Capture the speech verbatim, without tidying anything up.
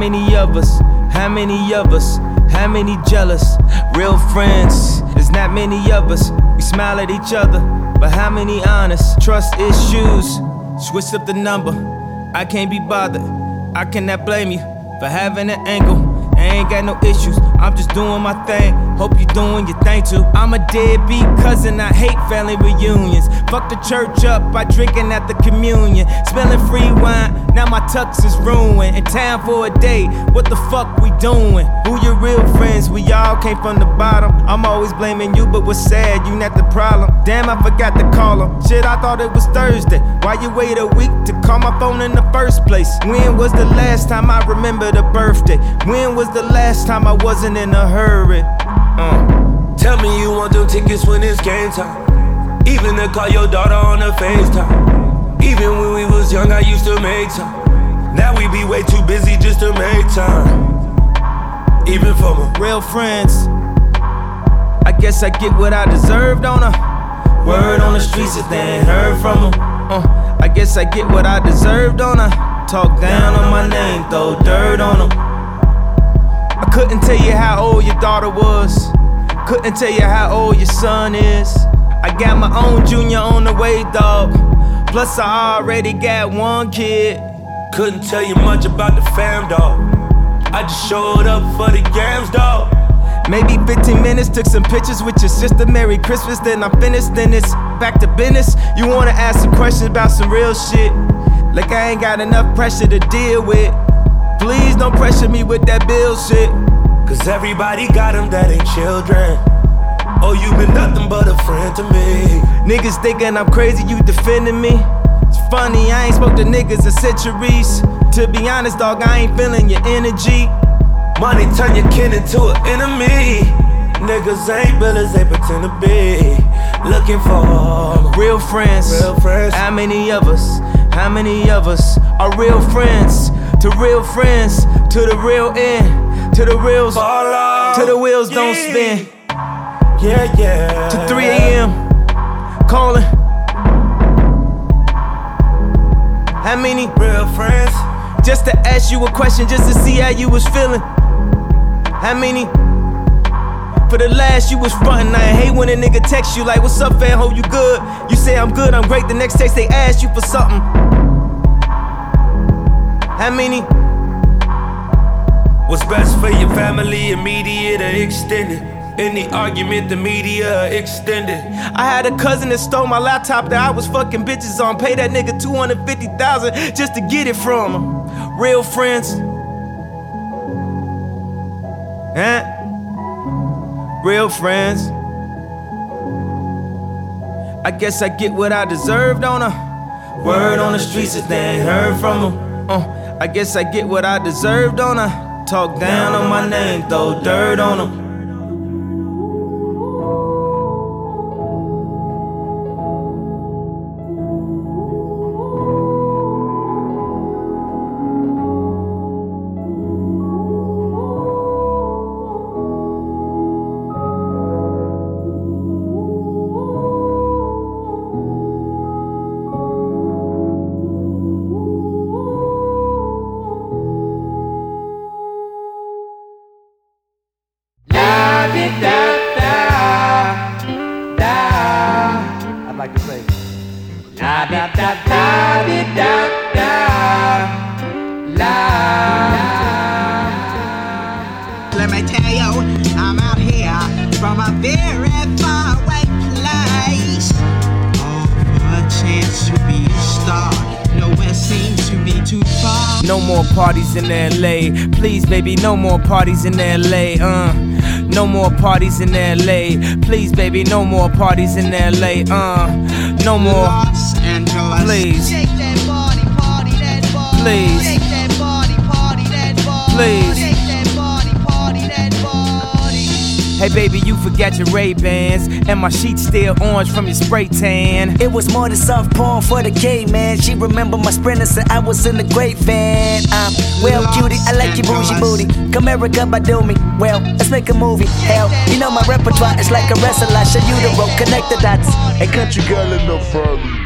many of us? How many of us? How many jealous? Real friends, there's not many of us. We smile at each other, but how many honest? Trust issues, switch up the number. I can't be bothered, I cannot blame you for having an angle. I ain't got no issues, I'm just doing my thing. Hope you doing your thing too. I'm a deadbeat cousin, I hate family reunions. Fuck the church up by drinking at the communion. Smelling free wine, now my tux is ruined. In town for a day, what the fuck we doing? Who your real friends? We all came from the bottom. I'm always blaming you, but what's sad, you not the problem. Damn, I forgot to call him. Shit, I thought it was Thursday. Why you wait a week to call my phone in the first place? When was the last time I remembered a birthday? When was the last time I wasn't in a hurry? Uh. Tell me you want them tickets when it's game time. Even to call your daughter on the FaceTime. Even when we was young, I used to make time. Now we be way too busy just to make time. Even for my real friends. I guess I get what I deserved on her. Word on the streets if they ain't heard from them. Uh, I guess I get what I deserved on her. Talk down on my name, throw dirt on them. I couldn't tell you how old your daughter was. Couldn't tell you how old your son is. I got my own junior on the way, dog. Plus I already got one kid. Couldn't tell you much about the fam, dog. I just showed up for the games, dog. Maybe fifteen minutes, took some pictures with your sister. Merry Christmas, then I'm finished, then it's back to business. You wanna ask some questions about some real shit, like I ain't got enough pressure to deal with. Please don't pressure me with that bill shit. Cause everybody got them that ain't children. Oh, you been nothing but a friend to me. Niggas thinking I'm crazy, you defending me. It's funny, I ain't spoke to niggas in centuries. To be honest, dog, I ain't feeling your energy. Money turn your kin into an enemy. Niggas ain't real as they pretend to be. Looking for real friends. Real friends. How many of us? How many of us are real friends? To real friends, to the real end, to the reals, to the wheels yeah. Don't spin. Yeah, yeah. To three a.m. calling. How many real friends? Just to ask you a question, just to see how you was feeling. How many? For the last you was frontin'. I hate when a nigga text you like, what's up, fam? Hope you good? You say I'm good, I'm great. The next text they ask you for something. How many? What's best for your family, immediate or extended? Any argument, the media extended. I had a cousin that stole my laptop that I was fucking bitches on. Pay that nigga two hundred fifty thousand dollars just to get it from him. Real friends. Huh? Real friends. I guess I get what I deserved on her. Word on the streets if they ain't heard from them. Uh. I guess I get what I deserved on her. Talk down on my name, throw dirt on them. Let me tell you, I'm out here from a very far away place. Oh, for a chance to be a star, nowhere seems to be too far. No more parties in L A, please baby, no more parties in L A, uh No more parties in L A, please baby, no more parties in L A, uh No more, Los Angeles. please, Shake that body, party that body. please, Shake that body, party that body. please. Shake that body, party that body. Hey baby, you forgot your Ray-Bans, and my sheets still orange from your spray tan. It was more than soft porn for the gay man. She remember my sprinter said I was in the great van. I'm well cutie, I like your bougie booty. Come America, by do me. Well, let's make a movie. Hell, you know my repertoire is like a wrestler. I show you the rope, connect the dots. A country girl in the family.